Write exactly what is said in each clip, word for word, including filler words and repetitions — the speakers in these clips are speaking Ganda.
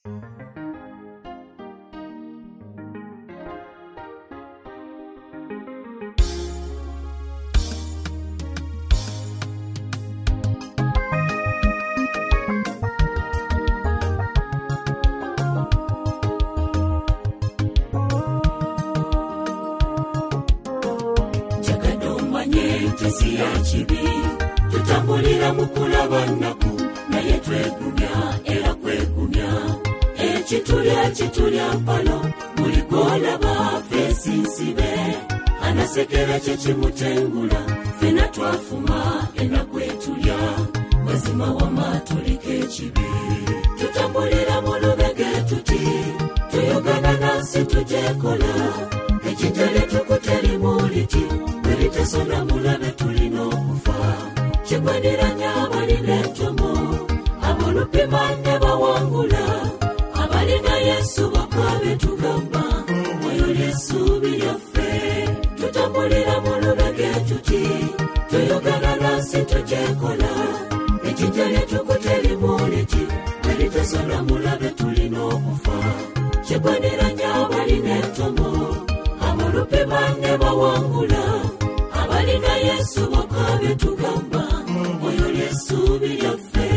Siya chibi tutambulira mukulaba nnaku naye twegumya era kwegumya ekitulya kitulya mpalo buli gw'olaba feesi nsibe anasekera kye kimutengula fena twafuma ennaku etulya mazima wama tulika ekibi tutambulira mu lubege tuti tuyogana nansi tujekola ekitele tukuterimuliti Sona mulabe tulino kufa chekwaniranya abalina entomo abolupima ne bawangula abalina Yesu bakabe tugamba oyo Yesu byaffe tutambulira mu lubege tuti tuyogana nansi tujekola ekitele tukuterimuliti sona mulabe tulino kufa chekwaniranya abalina entomo abolupima ne bawangula Abalina Yesu bakabe tugamba oyo Yesu byaffe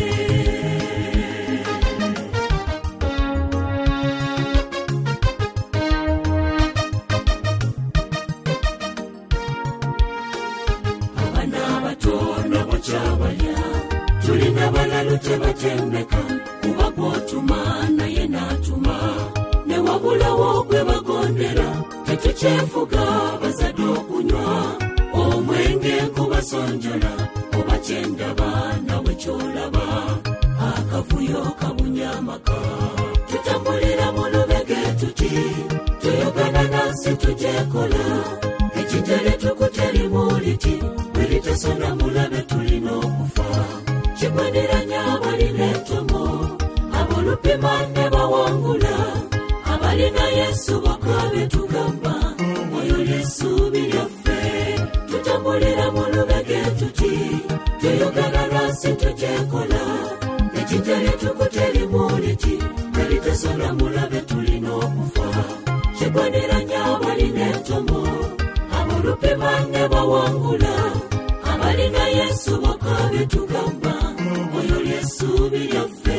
Abana abatono bochabalya tulina balalu tebatemeka kuba gwotuma naye natuma ne wabulawo gwe bagondera tetuchefuga bazadde okunywa omwenge kubasonjola obachenda bana wekyolaba akavuyo kabunyamaka tutambulira mu lubege tuti tuyogana nansi tujekola ekitele tukuterimuliti bweritasona mulabe tulina okufa kigwaniranya abalina entomo abolupima ne bawangula abalina Yesu bakabe tugamba oyo Yesu byaffe tutambulira mu lubege tuti tuyogana nansi tujekola ekitele tukuterimuliti bweritasona mulabe tulina okufa kigwaniranya abalina entomo abolupima ne bawangula abalina Yesu bakabe tugamba oyo Yesu byaffe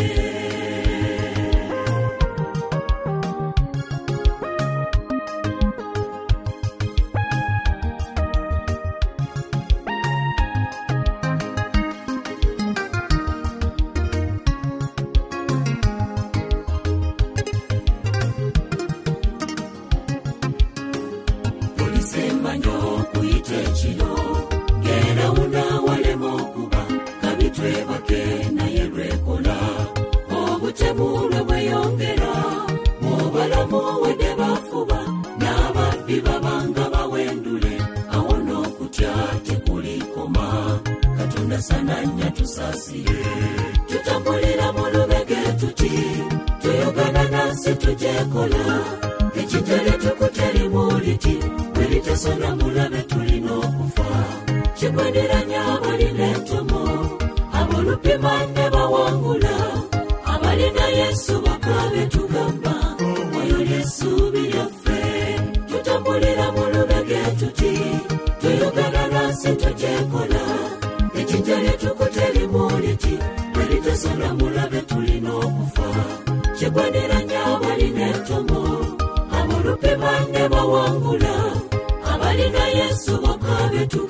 sananya tusasiye tutambulira mu lubege tuti tuyogana nansi tujekola ekitele tukuterimuliti bweritasona mulabe tulina okufa kigwaniranya abalina entomo abolupima ne bawangula abalina Yesu bakabe tugamba oyo Yesu byaffe tutambulira mu lubege tuti tuyogana nansi tujekola ekitele tukuterimuliti bweritasona mulabe tulina okufa kigwaniranya abalina entomo abolupima ne bawangula abalina Yesu bakabe